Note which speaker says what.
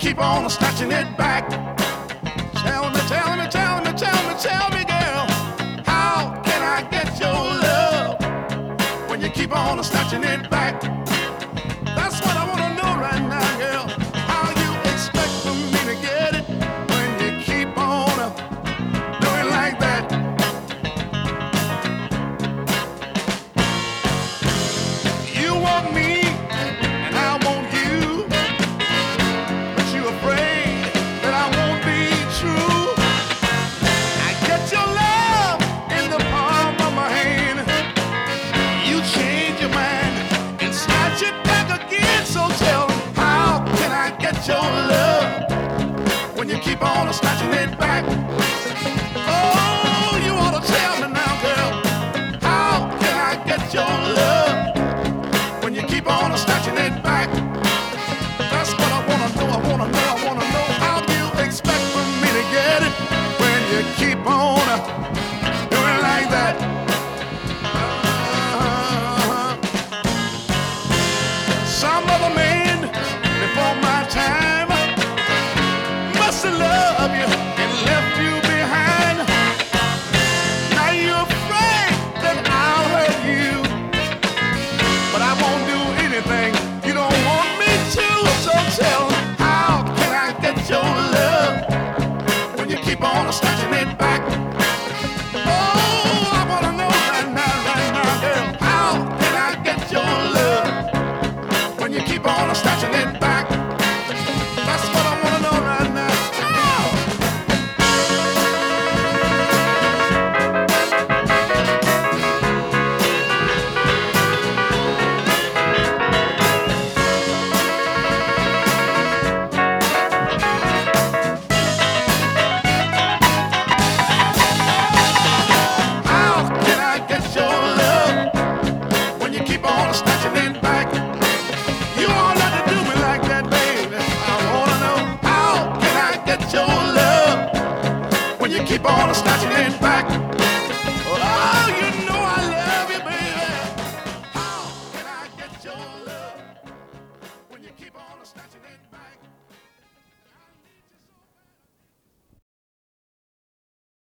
Speaker 1: keep on snatching it back. Tell me, tell me, tell me, tell me, tell me, girl, how can I get your love when you keep on snatching it back? That's what I wanna know right now, girl. How you expect for me to get it when you keep on doing like that? You want me and I want you, but you afraid that I won't be true. I get your love in the palm of my hand. You change your mind and snatch it back again. So tell me, how can I get your love when you keep on snatching it back? Oh, you ought to tell me now, girl, how can I get your love when you keep on snatching it back? That's what I wanna know, I wanna know, I wanna know. How do you expect for me to get it when you keep on doing like that? Some other man before my time must have loved you and left you behind. Now you're afraid that I'll hurt you, but I won't do anything you don't want me to. So tell me, how can I get your love when you keep on snatching it back? Oh, I wanna know right now, girl, how can I get your love when you keep on snatching it back?